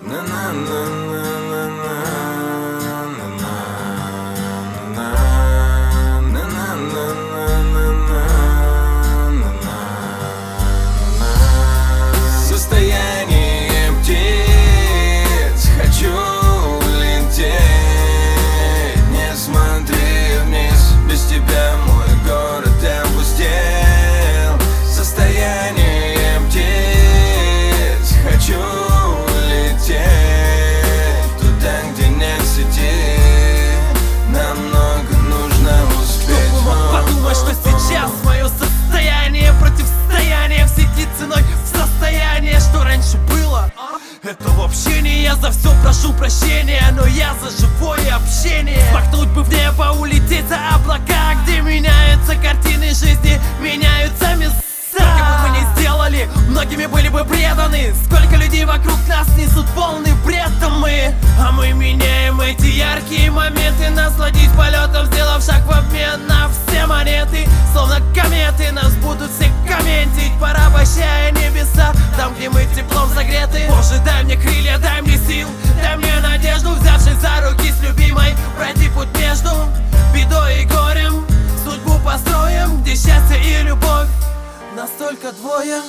Состояние птиц, хочу лететь. Не смотри вниз, без тебя мой город опустел. Состояние птиц, хочу лететь туда, где нет сети. Намного нужно успеть. Кто бы мог подумать, что сейчас мое состояние противостояние в сети ценой в состояние, что раньше было. Это вообще не я, за все прошу прощения, но я за живое общение. Смахнуть бы в небо, улететь за облака, где меняются картины жизни, меняются места. Сколько бы мы не сделали, многими были бы преданы. Сколько людей вокруг нас несут полный бред, а мы меняем эти яркие моменты. Насладить полетом, сделав шаг в обмен на все монеты. Словно кометы нас будут все комментить, порабощая небеса там, где мы теплом согреты. Боже, дай мне крылья, дай мне сил, дай мне надежду, взявшись за руки с любимой, пройти путь между бедой и горем. Судьбу построим, где счастье и любовь настолько двое.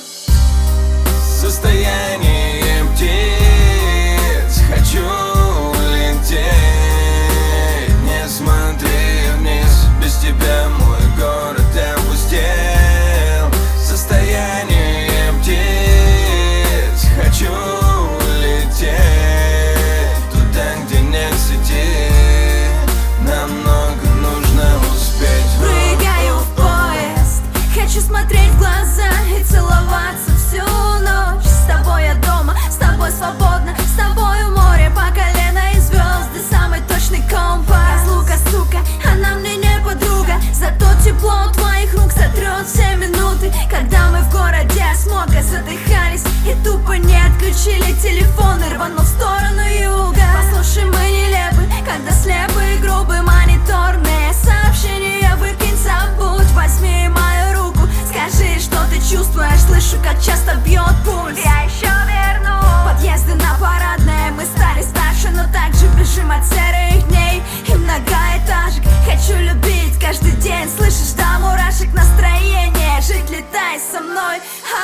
Состояние птиц, хочу лететь. Не смотри вниз, без тебя мой город опустел. Состояние птиц, хочу лететь туда, где нет сети. Намного нужно успеть. Прыгаю в поезд, хочу смотреть в глаза и целоваться всю ночь. С тобой я дома, с тобой свободно, с тобой у моря по колено и звезды самый точный компас. Разлука, сука, она мне не подруга, зато тепло твоих рук сотрет все минуты, когда мы в городе смога задыхались и тупо не отключили телефоны, рванув в сторону юга. Послушай, мы нелепы, когда слепы и грубы. Мониторные сообщения выкинь, забудь, возьми мою руку, скажи, что ты чувствуешь. Слышу, как часто бьет пульс. Я еще верну подъезды на Парадное. Мы стали старше, но также бежим от серых дней и многоэтажек. Хочу любить каждый день, слышишь, до мурашек настроение. Жить, летай со мной.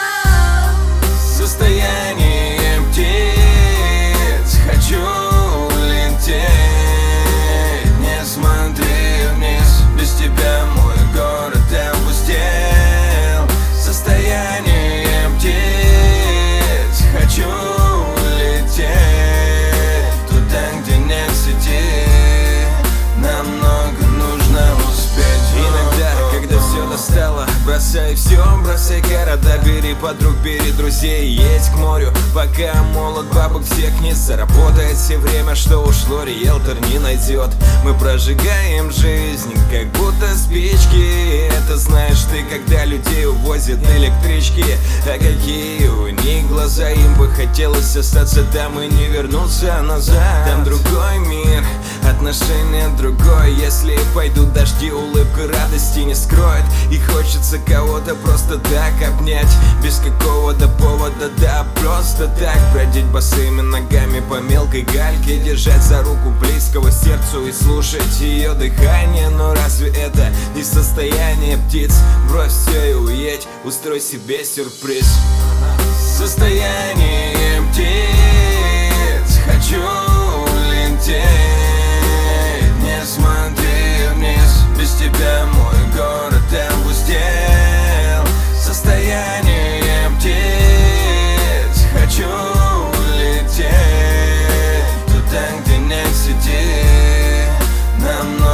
Состояние птиц, хочу лететь. Не смотри вниз, без тебя мой город опустел. Состояние птиц, хочу лететь туда, где нет сети. Намного нужно успеть. Иногда, когда все достало, бросай все, бросай города, бери подруг, бери друзей, едь к морю, пока молод, бабок всех не заработает. Все время, что ушло, риэлтор не найдет. Мы прожигаем жизнь, как будто спички. Это знаешь ты, когда людей увозят электрички. А какие у них глаза, им бы хотелось остаться там и не вернуться назад. Там другой мир, отношение другое. Если пойдут дожди, улыбка радости не скроет. И хочется кого-то просто так обнять, без какого-то повода, да просто так. Бродить босыми ногами по мелкой гальке, держать за руку близкого сердцу и слушать ее дыхание. Но разве это не состояние птиц? Брось все и уедь, устрой себе сюрприз. Состояние птиц, хочу лететь. Не смотри вниз, без тебя мой город опустел. Состояние птиц, хочу лететь туда, где нет сети. Нам